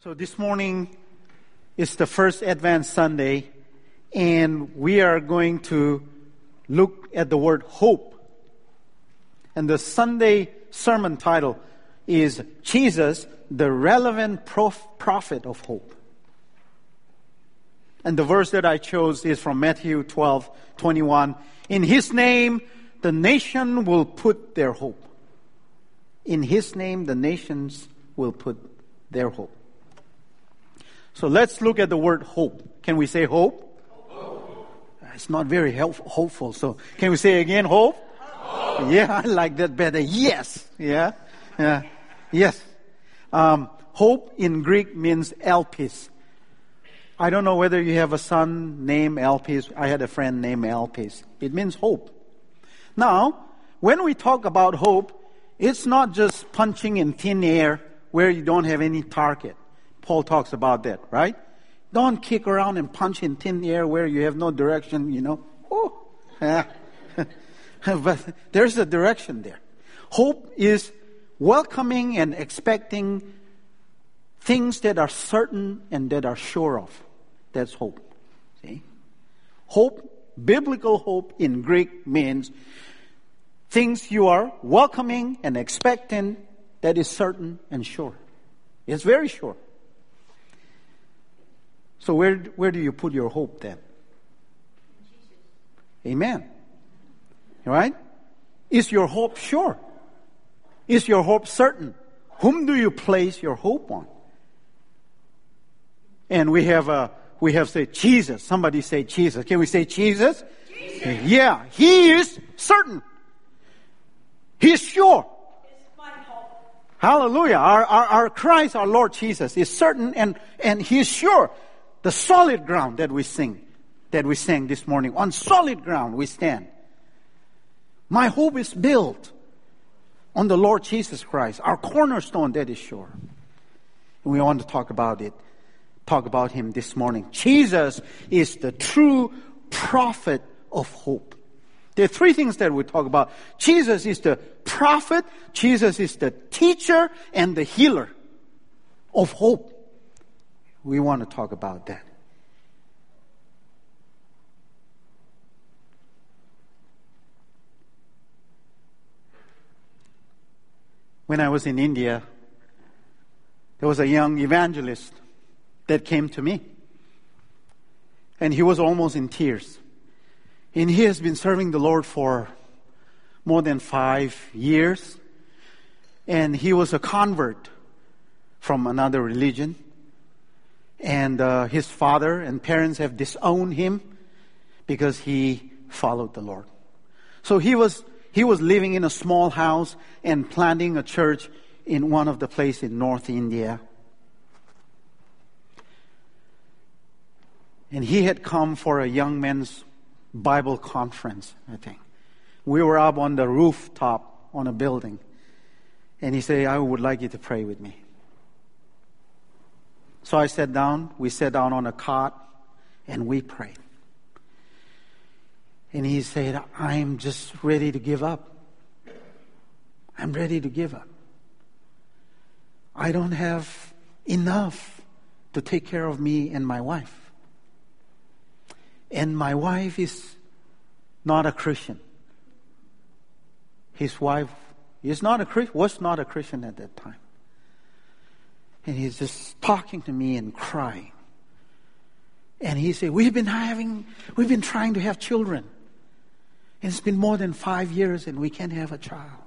So this morning is the first Advent Sunday, and we are going to look at the word hope. And the Sunday sermon title is Jesus, the Relevant Prophet of Hope. And the verse that I chose is from Matthew 12:21. In His name, the nation will put their hope. In His name, the nations will put their hope. So let's look at the word hope. Can we say hope? Hope. It's not very hopeful. So can we say again hope? Hope. Yeah, I like that better. Yes. Yeah. Yes. Hope in Greek means elpis. I don't know whether you have a son named Elpis. I had a friend named Elpis. It means hope. Now, when we talk about hope, it's not just punching in thin air where you don't have any target. Paul talks about that, right? Don't kick around and punch in thin air where you have no direction, Oh, yeah. But there's a direction there. Hope is welcoming and expecting things that are certain and that are sure of. That's hope. See? Hope, biblical hope in Greek means things you are welcoming and expecting that is certain and sure. It's very sure. So where do you put your hope then? Amen. Right? Is your hope sure? Is your hope certain? Whom do you place your hope on? And we have said Jesus. Somebody say Jesus. Can we say Jesus? Jesus. Yeah, He is certain. He's sure. It's my hope. Hallelujah. Our Christ, our Lord Jesus, is certain and He is sure. The solid ground that we sang this morning. On solid ground we stand. My hope is built on the Lord Jesus Christ, our cornerstone that is sure. And we want to talk about Him this morning. Jesus is the true prophet of hope. There are three things that we talk about. Jesus is the prophet, Jesus is the teacher, and the healer of hope. We want to talk about that. When I was in India, there was a young evangelist that came to me. And he was almost in tears. And he has been serving the Lord for more than 5 years. And he was a convert from another religion. And his father and parents have disowned him because he followed the Lord. So he was living in a small house and planting a church in one of the places in North India. And he had come for a young men's Bible conference, I think. We were up on the rooftop on a building. And he said, I would like you to pray with me. So I sat down. We sat down on a cot and we prayed. And he said, I'm just ready to give up. I'm ready to give up. I don't have enough to take care of me and my wife. And my wife is not a Christian. His wife was not a Christian at that time. And he's just talking to me and crying. And he said, we've been trying to have children. And it's been more than 5 years and we can't have a child.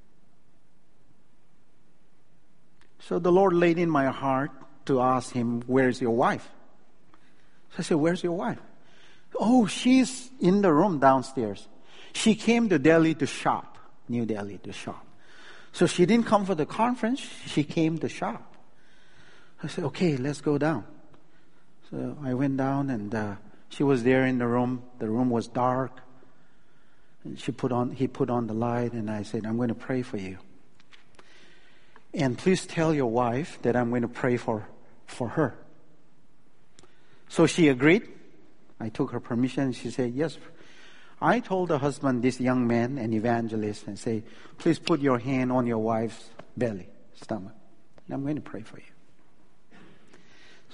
So the Lord laid in my heart to ask him, where's your wife? So I said, where's your wife? Oh, she's in the room downstairs. She came to Delhi to shop, New Delhi to shop. So she didn't come for the conference, she came to shop. I said, okay, let's go down. So I went down and she was there in the room. The room was dark. And he put on the light and I said, I'm going to pray for you. And please tell your wife that I'm going to pray for her. So she agreed. I took her permission. She said, yes. I told the husband, this young man, an evangelist, and say, please put your hand on your wife's belly, stomach. And I'm going to pray for you.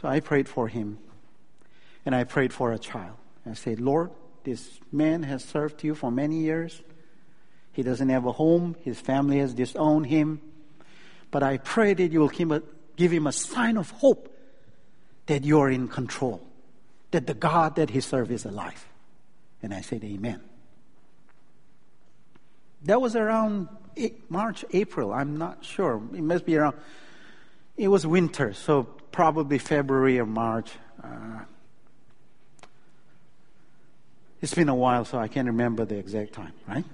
So I prayed for him, and I prayed for a child. I said, Lord, this man has served you for many years. He doesn't have a home. His family has disowned him. But I pray that you will give him a sign of hope that you are in control, that the God that he serves is alive. And I said, amen. That was around March, April. I'm not sure. It must be around. It was winter, so probably February or March. It's been a while, so I can't remember the exact time, right?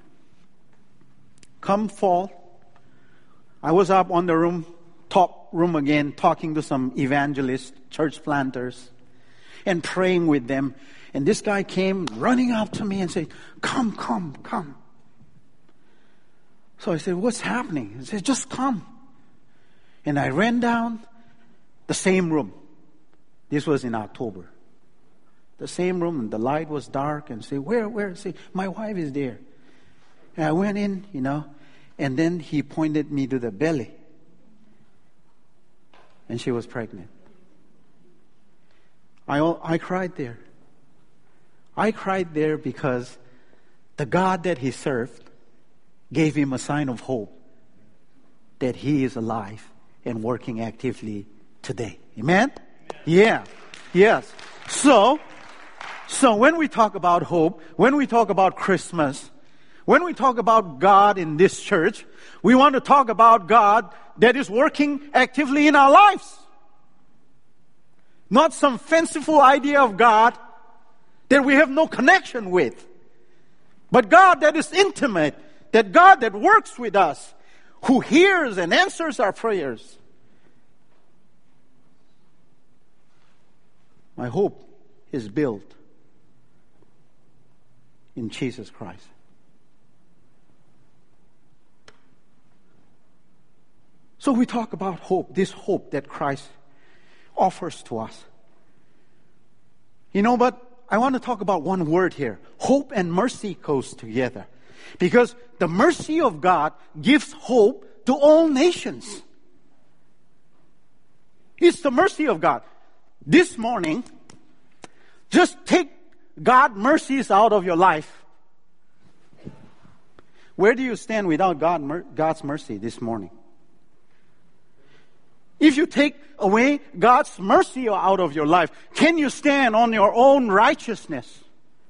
Come fall, I was up on the top room again, talking to some evangelists, church planters, and praying with them. And this guy came running up to me and said, come, come, come. So I said, what's happening? He said, just come. And I ran down the same room. This was in October. The same room, and the light was dark, and say, where? Say, my wife is there. And I went in, and then he pointed me to the belly. And she was pregnant. I cried there. I cried there because the God that he served gave him a sign of hope that he is alive and working actively today. Amen? Yeah. Yes. So when we talk about hope, when we talk about Christmas, when we talk about God in this church, we want to talk about God that is working actively in our lives. Not some fanciful idea of God that we have no connection with. But God that is intimate, that God that works with us, who hears and answers our prayers. My hope is built in Jesus Christ. So we talk about hope, this hope that Christ offers to us. But I want to talk about one word here. Hope and mercy goes together. Because the mercy of God gives hope to all nations. It's the mercy of God. This morning, just take God's mercies out of your life. Where do you stand without God's mercy this morning? If you take away God's mercy out of your life, can you stand on your own righteousness?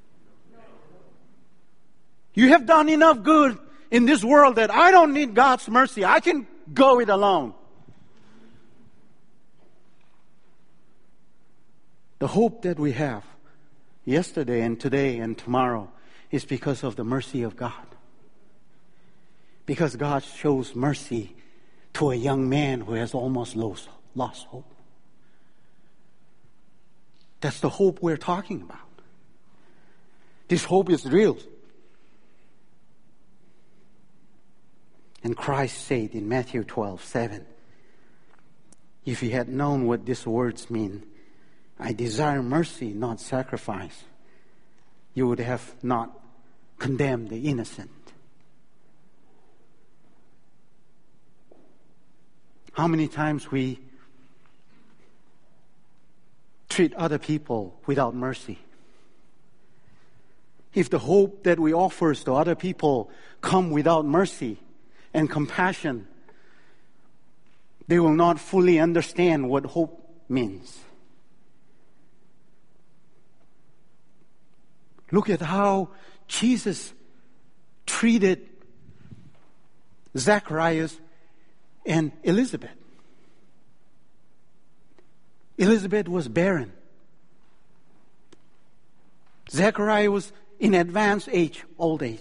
You have done enough good in this world that I don't need God's mercy. I can go it alone. The hope that we have yesterday and today and tomorrow is because of the mercy of God. Because God shows mercy to a young man who has almost lost hope. That's the hope we're talking about. This hope is real. And Christ said in Matthew 12:7, if you had known what these words mean, I desire mercy, not sacrifice, you would have not condemned the innocent. How many times we treat other people without mercy? If the hope that we offer to other people come without mercy and compassion, they will not fully understand what hope means. Look at how Jesus treated Zacharias and Elizabeth. Elizabeth was barren. Zachariah was in advanced age, old age.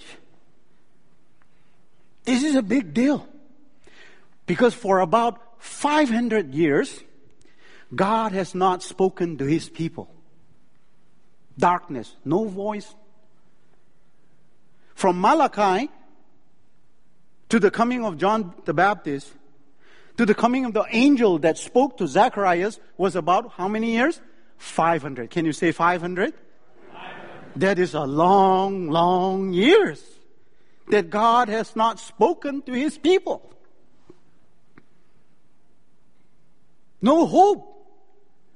This is a big deal. Because for about 500 years, God has not spoken to his people. Darkness, no voice. From Malachi to the coming of John the Baptist, to the coming of the angel that spoke to Zacharias was about how many years? 500. Can you say 500? 500. That is a long, long years that God has not spoken to his people. No hope.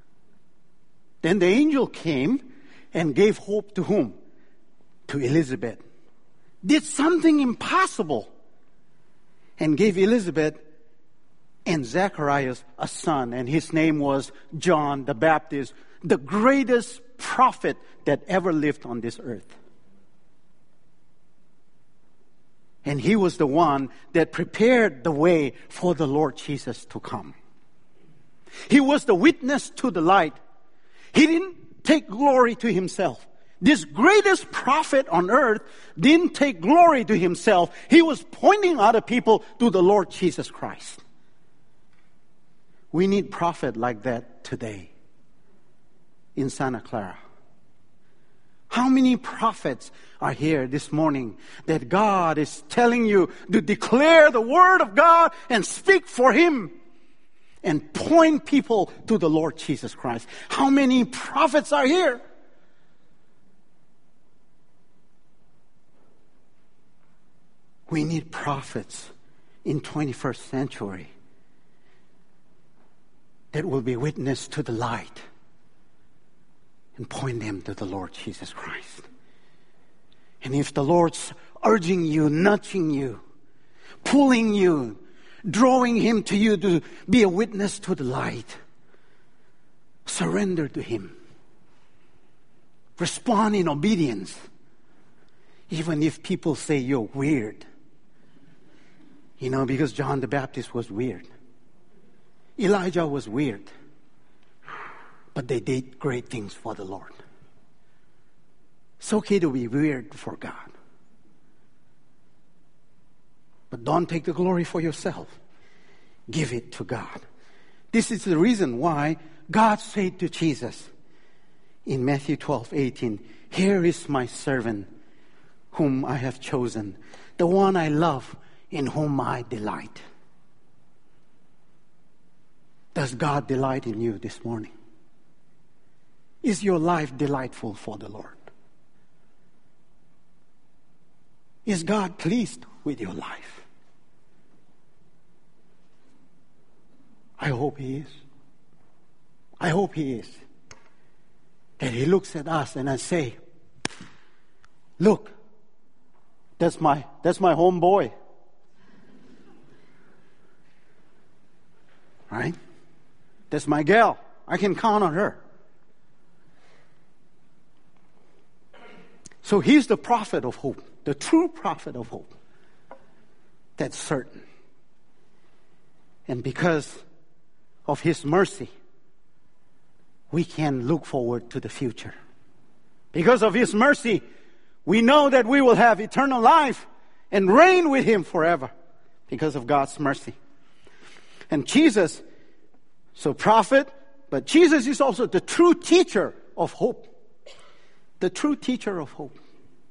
Then the angel came and gave hope to whom? To Elizabeth. Did something impossible and gave Elizabeth and Zacharias a son, and his name was John the Baptist, the greatest prophet that ever lived on this earth. And he was the one that prepared the way for the Lord Jesus to come. He was the witness to the light. He didn't take glory to himself. This greatest prophet on earth didn't take glory to himself. He was pointing other people to the Lord Jesus Christ. We need prophet like that today in Santa Clara. How many prophets are here this morning that God is telling you to declare the word of God and speak for Him and point people to the Lord Jesus Christ? How many prophets are here? We need prophets in 21st century that will be witness to the light and point them to the Lord Jesus Christ. And if the Lord's urging you, nudging you, pulling you, drawing Him to you to be a witness to the light, surrender to Him. Respond in obedience, even if people say you're weird. You know, because John the Baptist was weird. Elijah was weird. But they did great things for the Lord. It's okay to be weird for God. But don't take the glory for yourself. Give it to God. This is the reason why God said to Jesus in Matthew 12:18, "Here is my servant whom I have chosen, the one I love, in whom I delight." Does God delight in you this morning? Is your life delightful for the Lord? Is God pleased with your life? I hope He is. I hope He is. That He looks at us and I say, "Look, that's my homeboy." Right? That's my gal. I can count on her. So He's the prophet of hope, the true prophet of hope. That's certain. And because of His mercy, we can look forward to the future. Because of His mercy, we know that we will have eternal life and reign with Him forever because of God's mercy. And Jesus, so prophet, but Jesus is also the true teacher of hope. The true teacher of hope.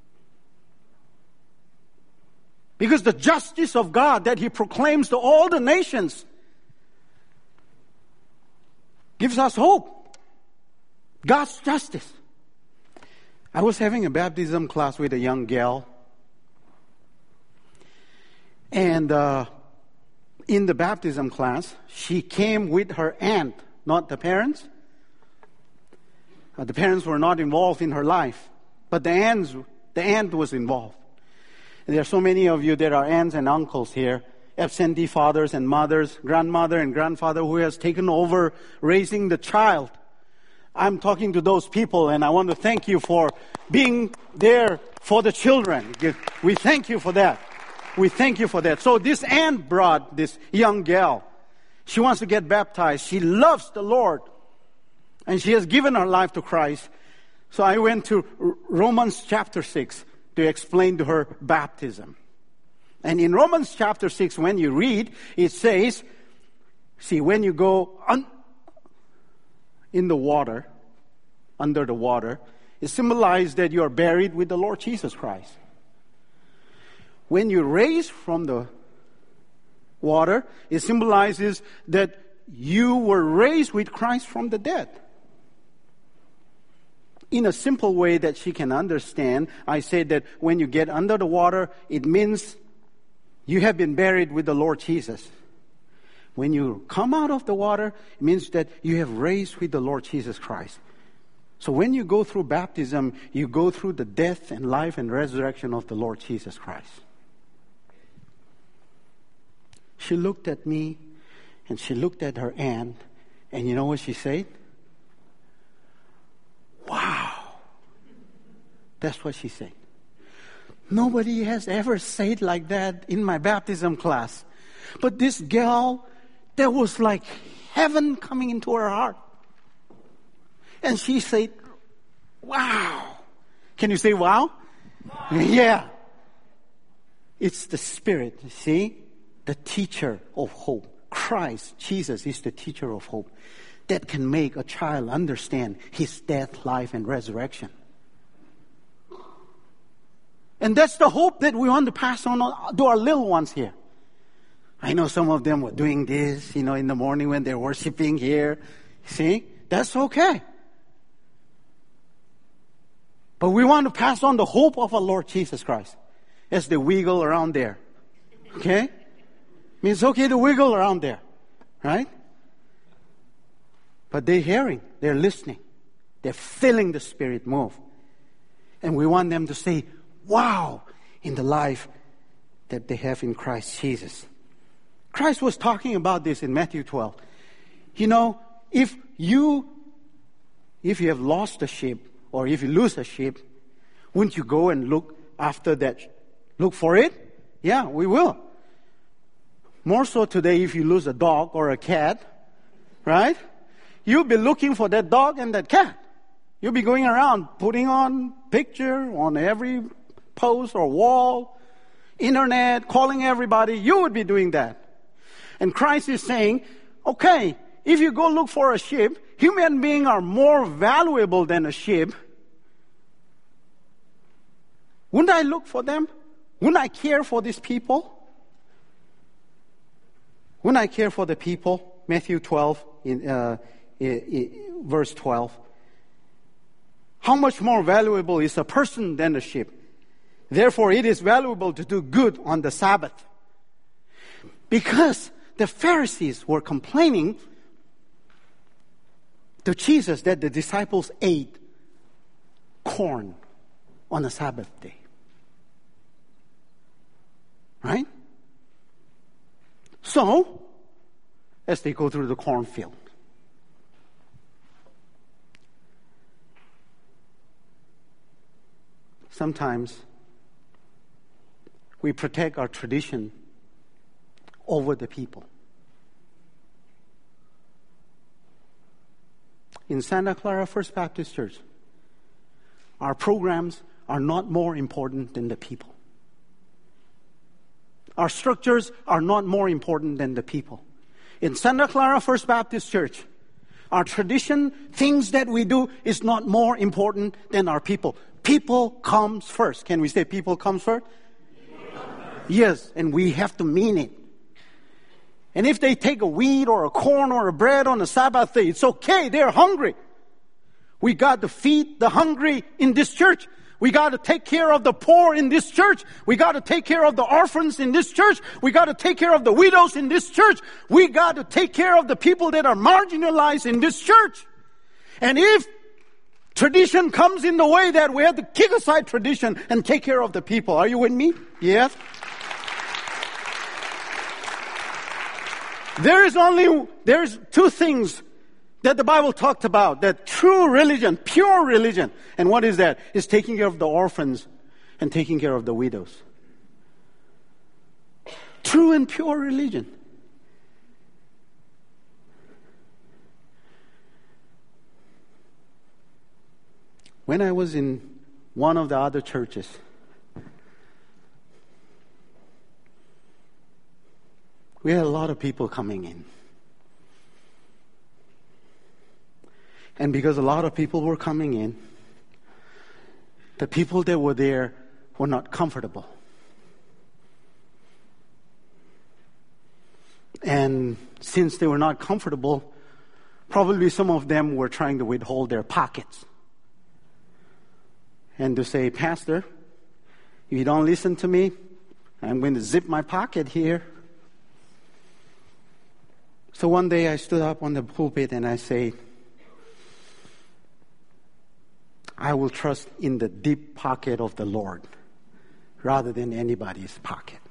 Because the justice of God that He proclaims to all the nations gives us hope. God's justice. I was having a baptism class with a young gal. And in the baptism class, she came with her aunt, not the parents. The parents were not involved in her life, but the aunt was involved. And there are so many of you that are aunts and uncles here, absentee fathers and mothers, grandmother and grandfather who has taken over raising the child. I'm talking to those people, and I want to thank you for being there for the children. We thank you for that. We thank you for that. So this aunt brought this young gal. She wants to get baptized. She loves the Lord. And she has given her life to Christ. So I went to Romans chapter 6 to explain to her baptism. And in Romans chapter 6, when you read, it says, see, when you go in the water, under the water, it symbolizes that you are buried with the Lord Jesus Christ. When you raise from the water, it symbolizes that you were raised with Christ from the dead. In a simple way that she can understand, I said that when you get under the water, it means you have been buried with the Lord Jesus. When you come out of the water, it means that you have raised with the Lord Jesus Christ. So when you go through baptism, you go through the death and life and resurrection of the Lord Jesus Christ. She looked at me and she looked at her aunt, and you know what she said? Wow. That's what she said. Nobody has ever said like that in my baptism class. But this girl, there was like heaven coming into her heart. And she said, wow. Can you say wow? Wow. Yeah. It's the Spirit, see? The teacher of hope. Christ, Jesus, is the teacher of hope that can make a child understand his death, life, and resurrection. And that's the hope that we want to pass on to our little ones here. I know some of them were doing this, in the morning when they're worshiping here. See? That's okay. But we want to pass on the hope of our Lord Jesus Christ as they wiggle around there. Okay? I mean, it's okay to wiggle around there. Right? But they're hearing. They're listening. They're feeling the Spirit move. And we want them to say, wow, in the life that they have in Christ Jesus. Christ was talking about this in Matthew 12. If you have lost a sheep, or if you lose a sheep, wouldn't you go and look after that? Look for it? Yeah, we will. More so today if you lose a dog or a cat, right? You'll be looking for that dog and that cat. You'll be going around putting on picture on every post or wall, internet, calling everybody. You would be doing that. And Christ is saying, okay, if you go look for a sheep, human beings are more valuable than a sheep. Wouldn't I look for them? Wouldn't I care for these people? Wouldn't I care for the people? Matthew 12, verse 12. How much more valuable is a person than a sheep? Therefore, it is valuable to do good on the Sabbath. Because the Pharisees were complaining to Jesus that the disciples ate corn on a Sabbath day. Right? So, as they go through the cornfield, sometimes we protect our tradition over the people. In Santa Clara First Baptist Church, our programs are not more important than the people. Our structures are not more important than the people. In Santa Clara First Baptist Church, our tradition, things that we do, is not more important than our people. People comes first. Can we say people comes first? Yes, and we have to mean it. And if they take a wheat or a corn or a bread on a Sabbath day, it's okay. They're hungry. We got to feed the hungry in this church. We got to take care of the poor in this church. We got to take care of the orphans in this church. We got to take care of the widows in this church. We got to take care of the people that are marginalized in this church. And if tradition comes in the way, that we have to kick aside tradition and take care of the people. Are you with me? Yes? There's two things that the Bible talked about, that true religion, pure religion. And what is that? It's taking care of the orphans and taking care of the widows. True and pure religion. When I was in one of the other churches, we had a lot of people coming in. And because a lot of people were coming in, the people that were there were not comfortable. And since they were not comfortable, probably some of them were trying to withhold their pockets. And to say, Pastor, if you don't listen to me, I'm going to zip my pocket here. So one day I stood up on the pulpit and I say, I will trust in the deep pocket of the Lord rather than anybody's pocket.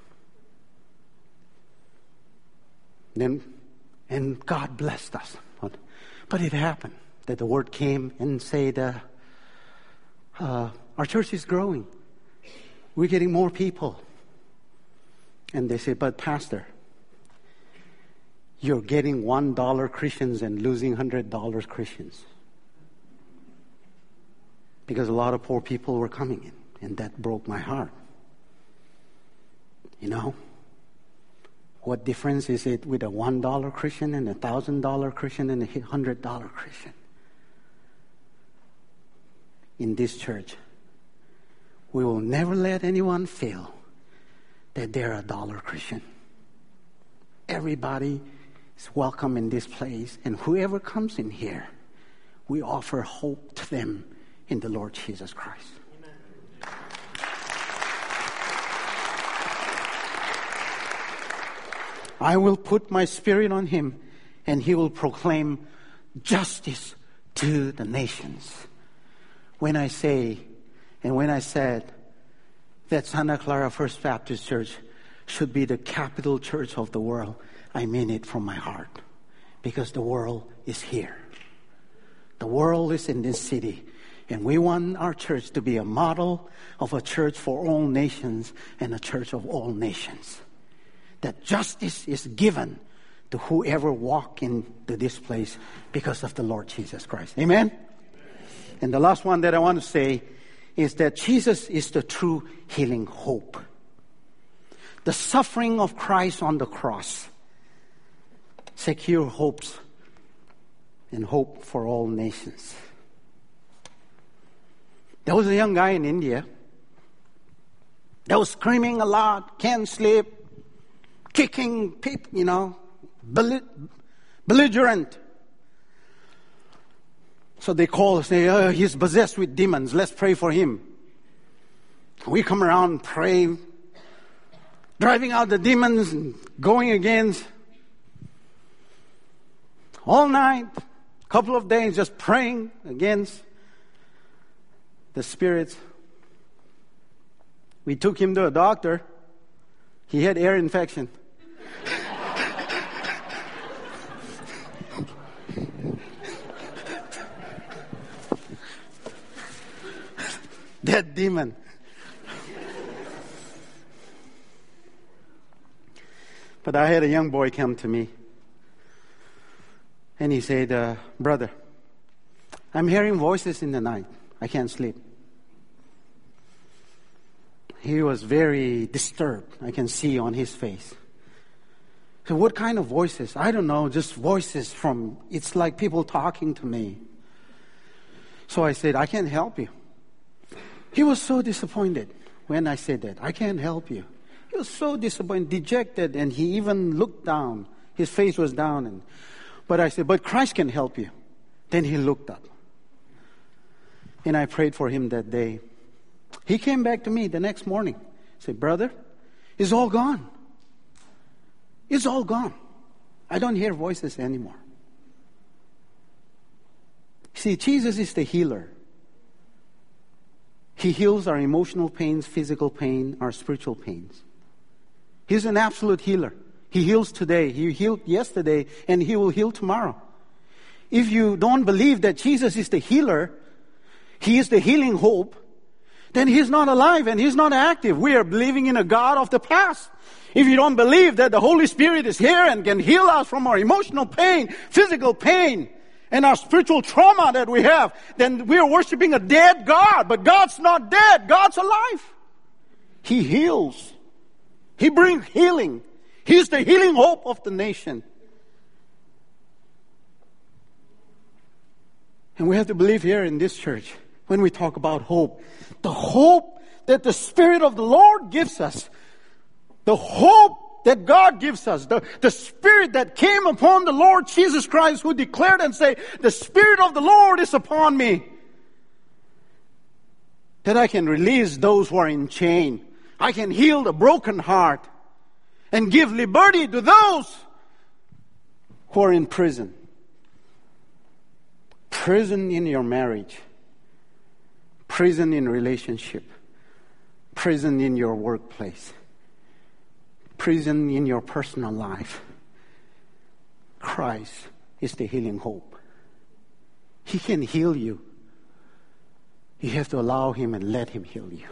And God blessed us. But it happened that the word came and said, our church is growing. We're getting more people. And they said, but Pastor, you're getting $1 Christians and losing $100 Christians. Because a lot of poor people were coming in, and that broke my heart. You know, what difference is it with a $1 Christian and a $1,000 Christian and a $100 Christian? In this church, we will never let anyone feel that they're a dollar Christian. Everybody is welcome in this place, and whoever comes in here, we offer hope to them in the Lord Jesus Christ. Amen. I will put my spirit on him, and he will proclaim justice to the nations. When I say, and when I said that Santa Clara First Baptist Church should be the capital church of the world, I mean it from my heart. Because the world is here. The world is in this city. And we want our church to be a model of a church for all nations and a church of all nations. That justice is given to whoever walk into this place because of the Lord Jesus Christ. Amen? And the last one that I want to say is that Jesus is the true healing hope. The suffering of Christ on the cross secure hopes and hope for all nations. There was a young guy in India that was screaming a lot, can't sleep, kicking people, belligerent. So they call and say, oh, he's possessed with demons. Let's pray for him. We come around and pray, driving out the demons and going against. All night, couple of days, just praying against the spirits. We took him to a doctor. He had ear infection. That demon. But I had a young boy come to me. And he said, brother, I'm hearing voices in the night. I can't sleep. He was very disturbed. I can see on his face. So what kind of voices? I don't know, just voices from, it's like people talking to me. So I said, I can't help you. He was so disappointed when I said that. I can't help you. He was so disappointed, dejected, and he even looked down. His face was down. But I said, but Christ can help you. Then he looked up. And I prayed for him that day. He came back to me the next morning. He said, brother, it's all gone. It's all gone. I don't hear voices anymore. See, Jesus is the healer. He heals our emotional pains, physical pain, our spiritual pains. He's an absolute healer. He heals today. He healed yesterday, and he will heal tomorrow. If you don't believe that Jesus is the healer, he is the healing hope, then he's not alive and he's not active. We are believing in a God of the past. If you don't believe that the Holy Spirit is here and can heal us from our emotional pain, physical pain, and our spiritual trauma that we have, then we are worshiping a dead God. But God's not dead. God's alive. He heals. He brings healing. He's the healing hope of the nation. And we have to believe here in this church, when we talk about hope, the hope that the Spirit of the Lord gives us, the hope that God gives us, the Spirit that came upon the Lord Jesus Christ, who declared and said, the Spirit of the Lord is upon me, that I can release those who are in chain. I can heal the broken heart and give liberty to those who are in prison. Prison in your marriage. prison in relationship, prison in your workplace, prison in your personal life, Christ is the healing hope. He can heal you. You have to allow Him and let Him heal you.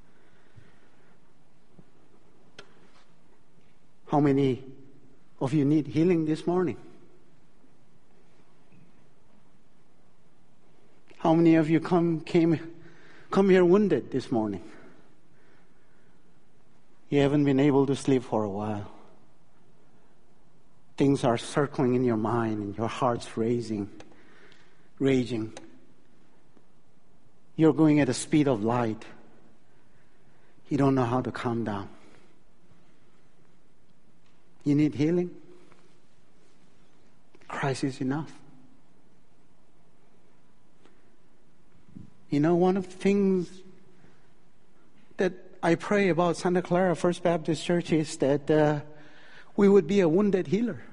How many of you need healing this morning? How many of you come here wounded this morning? You haven't been able to sleep for a while. Things are circling in your mind and your heart's raging. You're going at the speed of light. You don't know how to calm down. You need healing? Christ is enough. You know, one of the things that I pray about Santa Clara First Baptist Church is that we would be a wounded healer.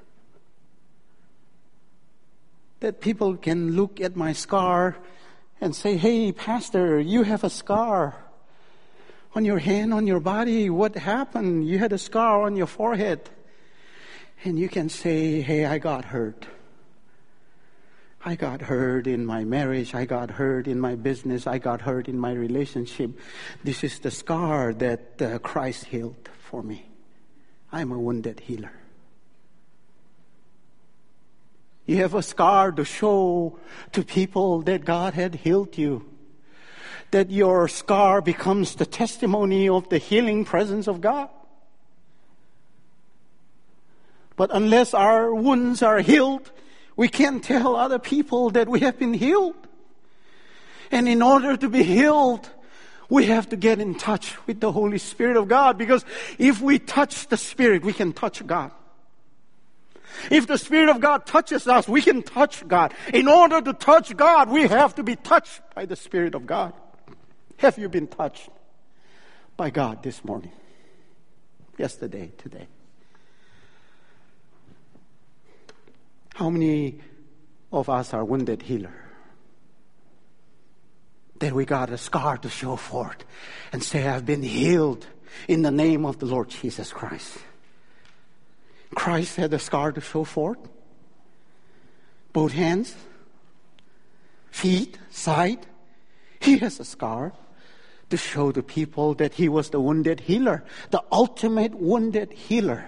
That people can look at my scar and say, "Hey, Pastor, you have a scar on your hand, on your body. What happened? You had a scar on your forehead." And you can say, "Hey, I got hurt. I got hurt in my marriage. I got hurt in my business. I got hurt in my relationship. This is the scar that Christ healed for me. I'm a wounded healer." You have a scar to show to people that God had healed you. That your scar becomes the testimony of the healing presence of God. But unless our wounds are healed, we can't tell other people that we have been healed. And in order to be healed, we have to get in touch with the Holy Spirit of God. Because if we touch the Spirit, we can touch God. If the Spirit of God touches us, we can touch God. In order to touch God, we have to be touched by the Spirit of God. Have you been touched by God this morning? Yesterday, today? How many of us are wounded healer? That we got a scar to show forth and say, "I've been healed in the name of the Lord Jesus Christ." Christ had a scar to show forth. Both hands, feet, side. He has a scar to show the people that He was the wounded healer, the ultimate wounded healer.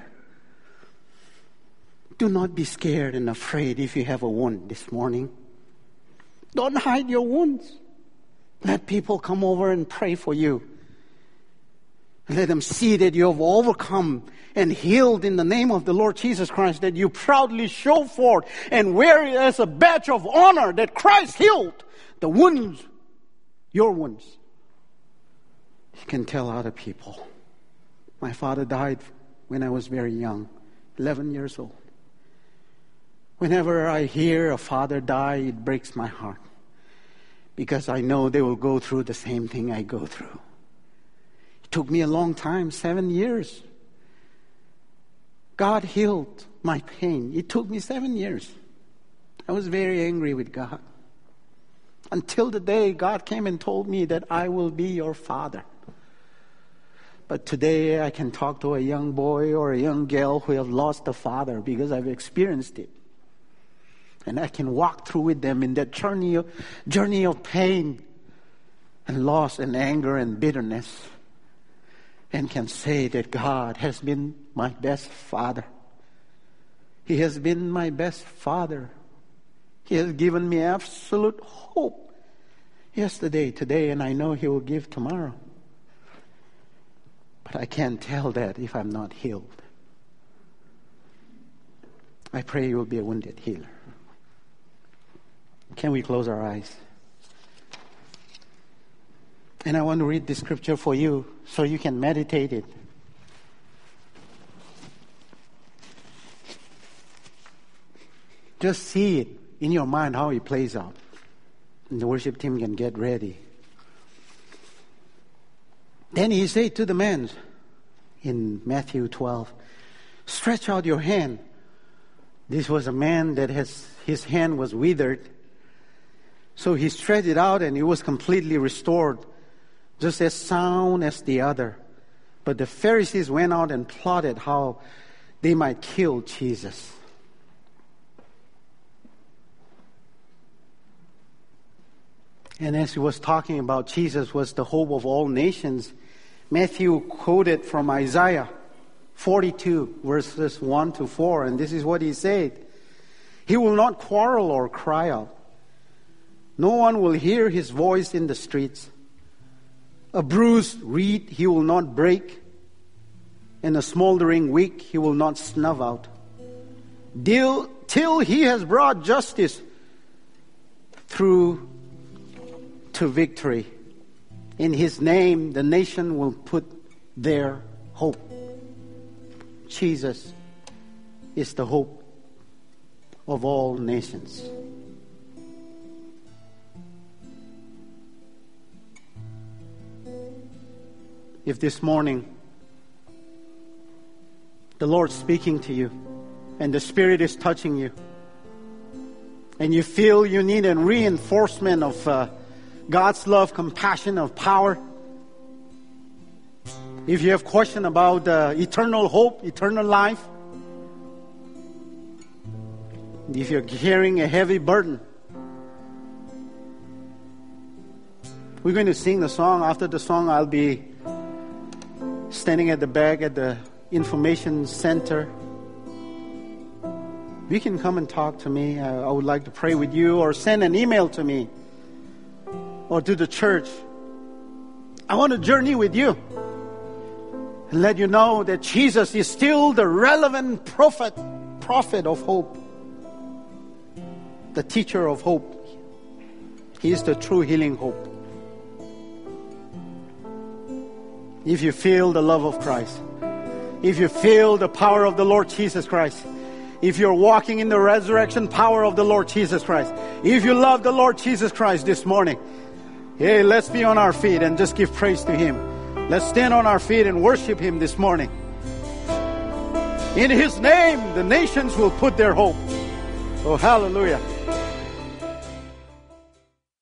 Do not be scared and afraid if you have a wound this morning. Don't hide your wounds. Let people come over and pray for you. Let them see that you have overcome and healed in the name of the Lord Jesus Christ, that you proudly show forth and wear it as a badge of honor that Christ healed the wounds, your wounds. You can tell other people. My father died when I was very young, 11 years old. Whenever I hear a father die, it breaks my heart. Because I know they will go through the same thing I go through. It took me a long time, 7 years. God healed my pain. It took me 7 years. I was very angry with God. Until the day God came and told me that I will be your father. But today I can talk to a young boy or a young girl who have lost a father because I've experienced it. And I can walk through with them in that journey of pain and loss and anger and bitterness. And can say that God has been my best father. He has been my best father. He has given me absolute hope yesterday, today, and I know He will give tomorrow. But I can't tell that if I'm not healed. I pray you will be a wounded healer. Can we close our eyes? And I want to read this scripture for you so you can meditate it. Just see it in your mind how it plays out. And the worship team can get ready. Then He said to the man in Matthew 12, "Stretch out your hand." This was a man that his hand was withered. So he stretched it out and it was completely restored, just as sound as the other. But the Pharisees went out and plotted how they might kill Jesus. And as he was talking about Jesus was the hope of all nations, Matthew quoted from Isaiah 42, verses 1 to 4, and this is what he said. He will not quarrel or cry out. No one will hear his voice in the streets. A bruised reed he will not break, and a smoldering wick he will not snuff out, till he has brought justice through to victory. In his name, the nation will put their hope. Jesus is the hope of all nations. If this morning the Lord's speaking to you and the Spirit is touching you and you feel you need a reinforcement of God's love, compassion, of power, if you have question about eternal hope, eternal life, if you're carrying a heavy burden, we're going to sing the song. After the song, I'll be standing at the back at the information center. You can come and talk to me. I would like to pray with you, or send an email to me or to the church. I want to journey with you and let you know that Jesus is still the relevant prophet of hope, the teacher of hope. He is the true healing hope. If you feel the love of Christ, if you feel the power of the Lord Jesus Christ, if you're walking in the resurrection power of the Lord Jesus Christ, if you love the Lord Jesus Christ this morning, hey, let's be on our feet and just give praise to Him. Let's stand on our feet and worship Him this morning. In His name, the nations will put their hope. Oh, hallelujah.